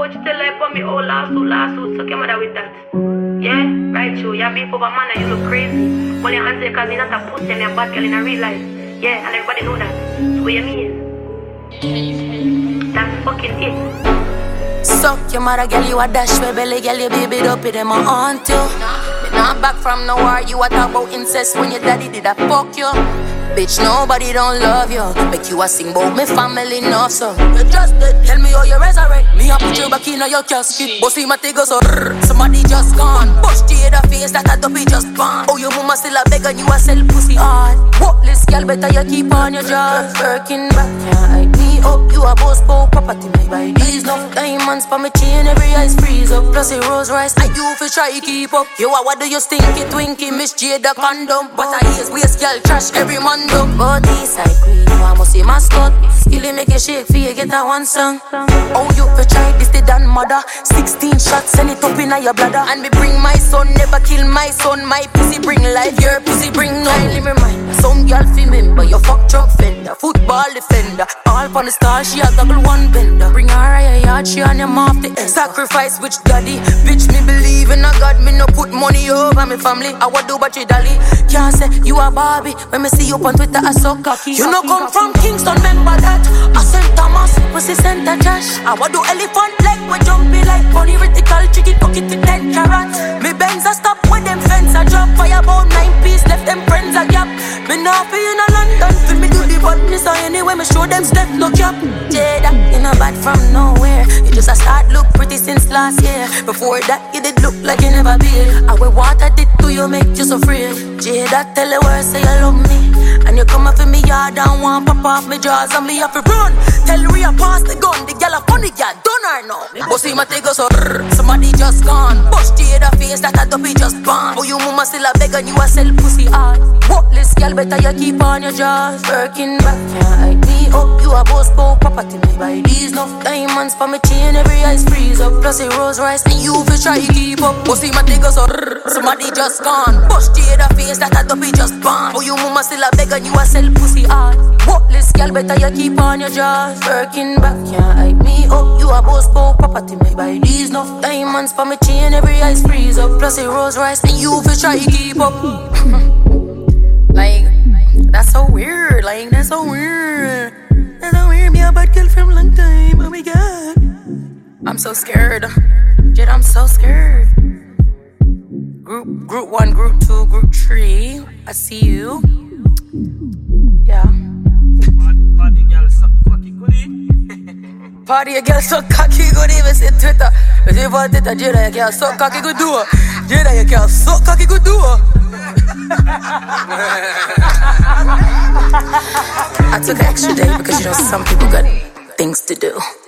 coach tell her for me, oh, lawsuit, so come out with that. Yeah, right, true. You beef over man and you look crazy. Well, your hands there cause me not a pussy and me a bad girl in a real life. Yeah, and everybody know that. So what you mean? That's fucking it. Suck your mother, girl, you a dash me belly, girl, you baby up with them, I aunt you. Me not back from no war, you a talk about incest when your daddy did a fuck you. Bitch, nobody don't love you. Make you a sing about me family enough, so you just dead, tell me how you resurrect. Me a put you back in your casket. Bossy my go so somebody just gone. Push to the face that a dopey just born. Oh, your mama still a beg and you a sell pussy hard. Workless girl, better you keep on your jaws. Working back, yeah, hype me up. You a boss for property, me buy these no diamonds for me chain, every ice freeze up. Plus a Rose Rice, and you fi try keep up. You a what do you stinky twinky, Miss Jada condom. But I is waste girl trash every man dumb. But this I queen, you a must see mascot. Skilly make a shake for you get a one song. Oh, you fi try this the dan mother. 16 shots, send it up in your bladder. And me bring my son, never kill my son. My pussy bring life, your pussy bring none. Let me remind, some girl fi member, your fuck truck fender, football defender. All for the star, she a double one bender. Bring her a yard, she on him off the end. Sacrifice which daddy, bitch me believe in a God. Me no put money over me family. I would do but you dolly. Can't say you a Barbie. When me see you on Twitter I so cocky. You no come from Kingston, remember that. I St. Thomas, pussy center trash. I would do elephant leg, we jumpy like bunny reticle, chicken pocket with 10 carrots. Me Benz a stop with them fence a drop. Fire about 9 piece, left them friends a gap. Me not be in a London, feel me do the badness. So anyway me show them step no cap. Jada, you know bad from nowhere. You just a start look pretty since last year. Before that you did look like you never been. I will water did to you make you so free. Jada tell the world say you love me. And you come up in me yard and want pop off me jaws and me have to run. Tell Rhea pass the gun, the girl a funny girl, done her now. Bossy my go so somebody just gone. Push Jada face that a dopey just born. Oh, you mama still a beg and you a sell pussy hard. Workless girl, better you keep on your jaws. Working back, yeah, hype me up. You a boss for property, me buy these no diamonds for me chain, every ice freeze up. Plus a Rose Rice, and you fi try keep up. Bossy my go so somebody just gone. Push Jada face that a dopey just born. Oh, you mama still a beg and you a sell pussy hard. Workless girl, better you keep on your jaws. Working back, yeah, hype me up. You a boss for property, me buy these no diamonds for me chain, every ice freeze up. Plus a Rose Rice, and you fi try keep up. Like, that's so weird, like, that's so weird. That's so weird, me a bad girl from long time, oh my god. I'm so scared, Jed, I'm so scared. Group 1, Group 2, Group 3, I see you. Yeah. Party girl so cocky goodie. Party girl so cocky goodie, we see Twitter. We see about Twitter, Jada, you can't so cocky good do. Jada, you can't so cocky good do. I took an extra day because you know some people got things to do.